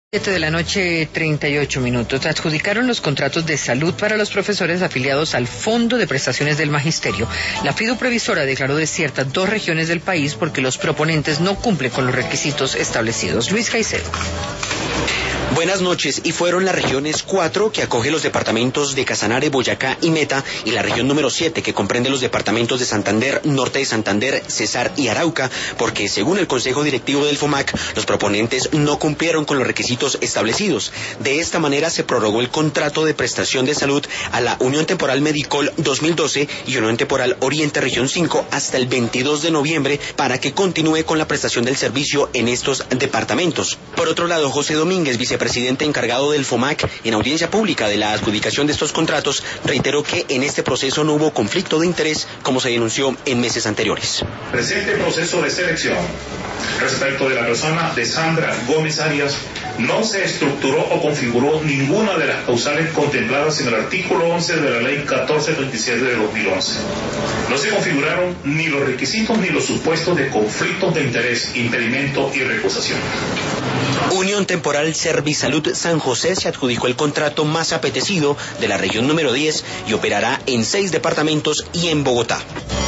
7 de la noche, 38 minutos. Adjudicaron los contratos de salud para los profesores afiliados al Fondo de Prestaciones del Magisterio. La FIDU Previsora declaró desiertas 2 regiones del país porque los proponentes no cumplen con los requisitos establecidos. Luis Caicedo. Buenas noches. Y fueron las regiones 4, que acoge los departamentos de Casanare, Boyacá y Meta, y la región número 7, que comprende los departamentos de Santander, Norte de Santander, Cesar y Arauca, porque según el Consejo Directivo del FOMAC, los proponentes no cumplieron con los requisitos establecidos. De esta manera se prorrogó el contrato de prestación de salud a la Unión Temporal Medicol 2012 y Unión Temporal Oriente Región 5 hasta el 22 de noviembre para que continúe con la prestación del servicio en estos departamentos. Por otro lado, José Domínguez, vicepresidente encargado del FOMAC, en audiencia pública de la adjudicación de estos contratos, reiteró que en este proceso no hubo conflicto de interés como se denunció en meses anteriores. Presente proceso de selección respecto de la persona de Sandra Gómez Arias no se estructuró o configuró ninguna de las causales contempladas en el artículo 11 de la Ley 1437 de 2011. No se configuraron ni los requisitos ni los supuestos de conflictos de interés, impedimento y recusación. Unión Temporal Servisalud San José se adjudicó el contrato más apetecido de la región número 10 y operará en 6 departamentos y en Bogotá.